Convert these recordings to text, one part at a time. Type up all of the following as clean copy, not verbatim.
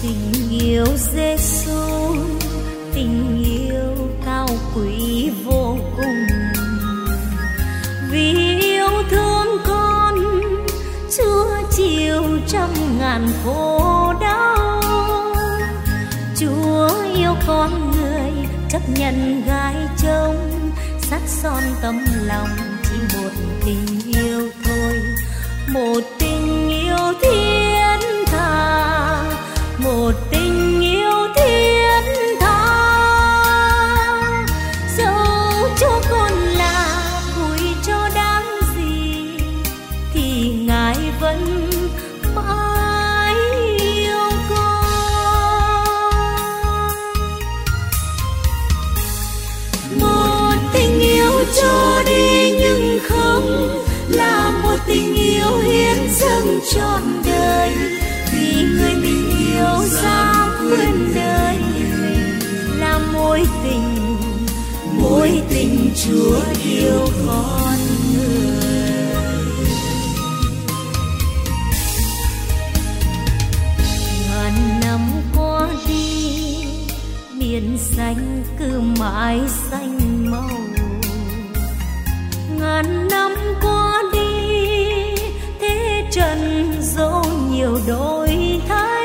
Tình yêu Giêsu, tình yêu cao quý vô cùng. Vì yêu thương con, Chúa chịu trăm ngàn khổ đau. Chúa yêu con người, chấp nhận gái trông, sắt son tấm lòng chỉ một tình yêu thôi. Một tình yêu thiên tha, một tình yêu thiên tha. Dẫu cho con là vui cho đáng gì, thì Ngài vẫn mãi yêu con. Một tình yêu cho đi nhưng không là một tình yêu hiến dâng trọn đời. Vì người mình yêu dám quên đời mình, là mối tình Chúa yêu con người. Ngàn năm qua đi, biển xanh cứ mãi xanh màu. Ngàn năm qua đi, thế trần dẫu nhiều đổi thay.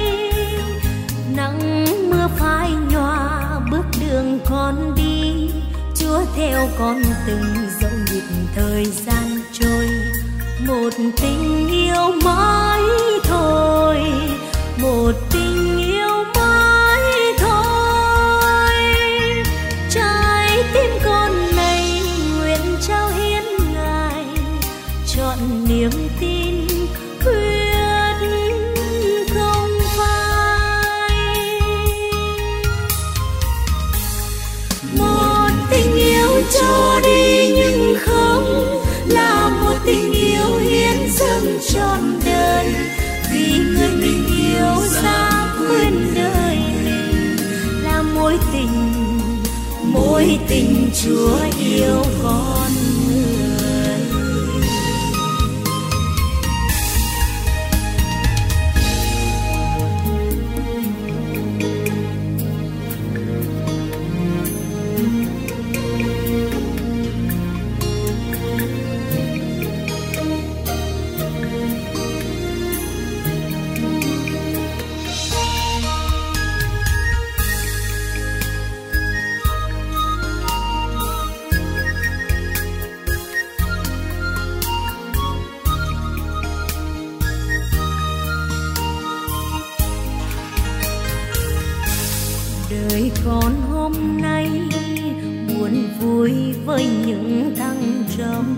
Nắng mưa phai nhòa bước đường con đi, Chúa theo con từng dẫu nhịp thời gian trôi. Một tình yêu mãi thôi, một tình yêu mãi thôi. Trái tim con này nguyện trao hiến Ngài, trọn niềm tin quyết không phai. Một tình yêu cho đi nhưng không là một tình yêu hiến dâng trọn đời. Vì người mình yêu dám quên đời mình, là mối tình Chúa yêu con người. Đời con hôm nay buồn vui với những thăng trầm.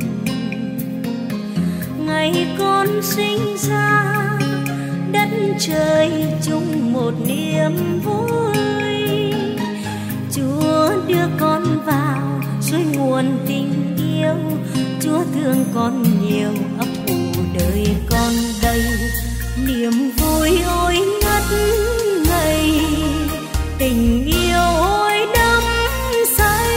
Ngày con sinh ra, đất trời chung một niềm vui. Chúa đưa con vào suối nguồn tình yêu, Chúa thương con nhiều, ấp ủ đời con đây. Niềm vui ôi ngất ngây, tình yêu ôi đắm say.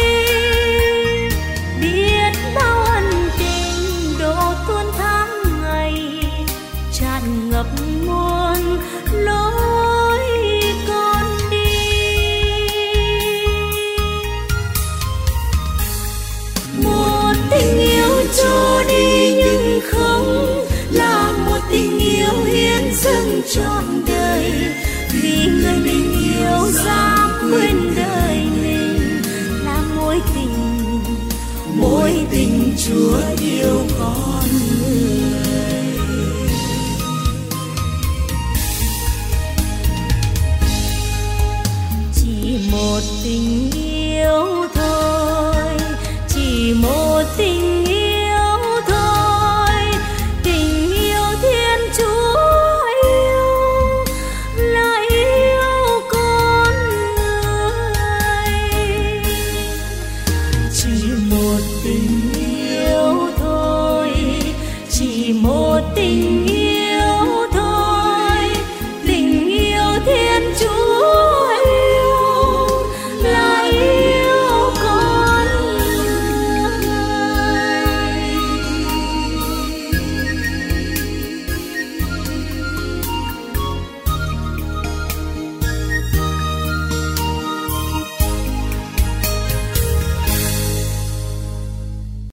Biết bao ân tình đổ tuôn tháng ngày, tràn ngập muôn lối con đi. Một tình yêu cho đi nhưng không là một tình yêu hiến dâng trọn đời. Vì người mình yêu dám quên đời mình, là mối tình Chúa yêu con người. Chỉ một tình yêu thôi, chỉ một tình yêu thôi. Tình yêu Thiên Chúa yêu, là yêu con người. Chỉ một tình yêu thôi, chỉ một tình yêu.